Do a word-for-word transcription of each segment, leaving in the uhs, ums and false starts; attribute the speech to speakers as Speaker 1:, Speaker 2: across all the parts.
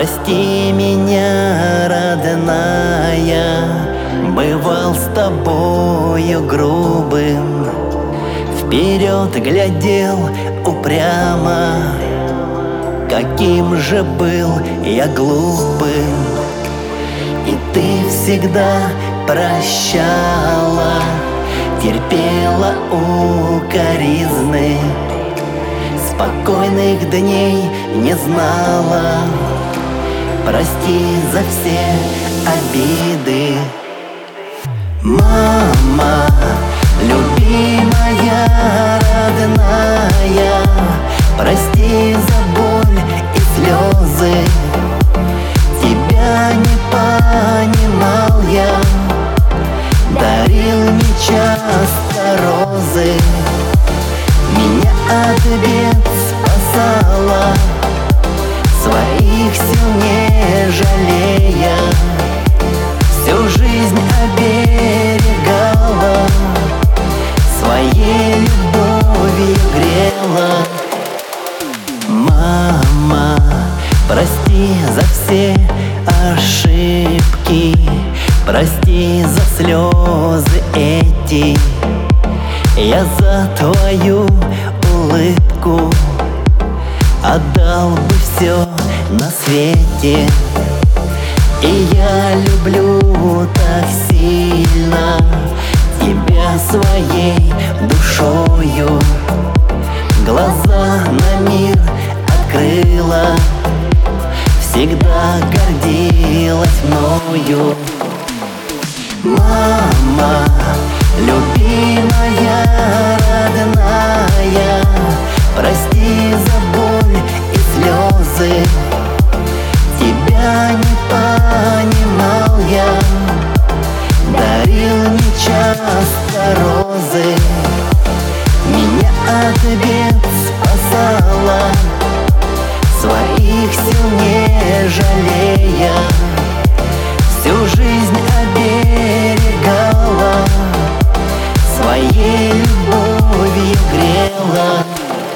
Speaker 1: Прости меня, родная, бывал с тобою грубым, вперед глядел упрямо, каким же был я глупым. И ты всегда прощала, терпела укоризны, спокойных дней не знала. Прости за все обиды. Мама, любимая, родная, прости за боль и слезы. Тебя не понимал я, дарил нечасто розы. Меня от бед спасала, своих сил не жалея, всю жизнь оберегала, своей любовью грела. Мама, прости за все ошибки, прости за слезы эти. Я за твою улыбку отдал бы все на свете. И я люблю так сильно тебя своей душою. Глаза на мир открыла, всегда гордилась мною. Мама, любимая, родная, прости за боль и слезы. Тебя не понимал я, дарил нечасто розы. Меня от бед спасала, своих сил не жалея, всю жизнь оберегала, своей любовью грела.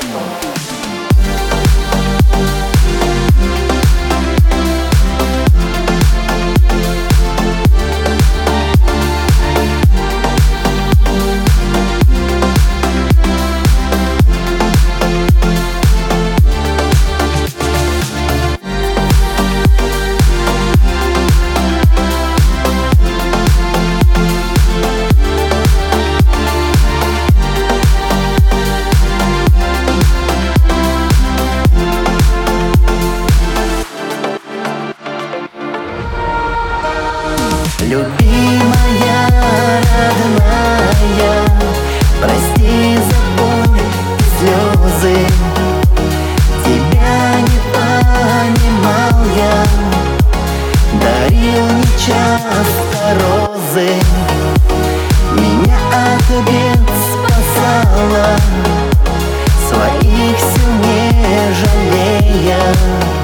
Speaker 1: Любимая, родная, прости за боль и слезы. Тебя не понимал я, дарил нечасто розы. Меня от бед спасала, своих сил не жалея,